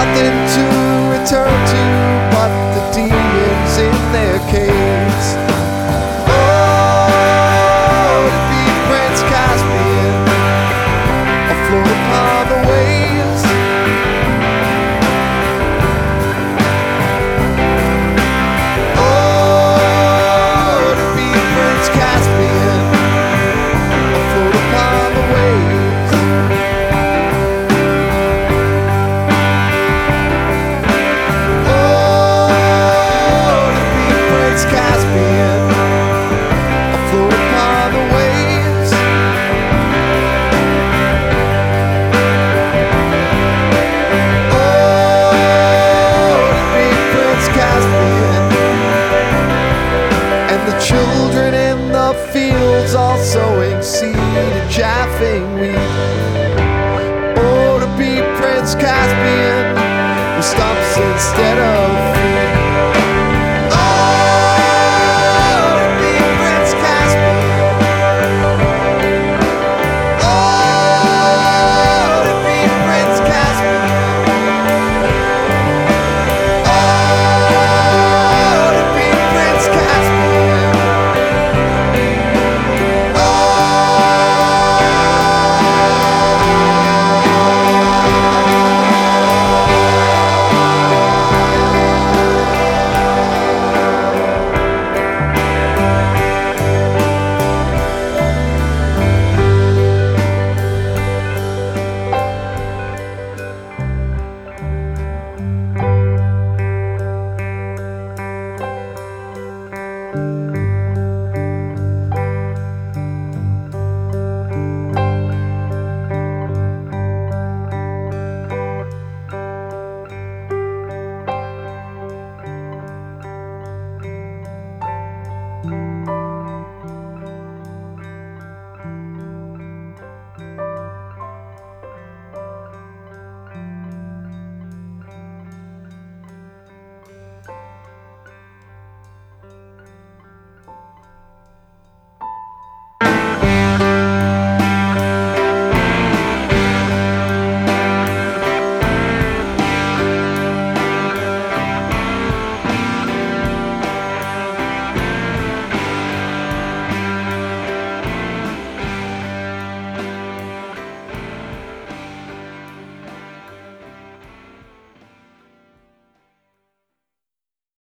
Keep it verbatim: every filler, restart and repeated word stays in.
nothing to return to but the demons in their caves. Oh, to be Prince Caspian, afloat upon the waves. Oh, to be Prince Caspian, afloat upon the waves. Oh, to be Prince Caspian, afloat upon the waves. Caspian, and the children in the fields all sowing seed and chaffing wheat. Oh, to be Prince Caspian with stumps instead of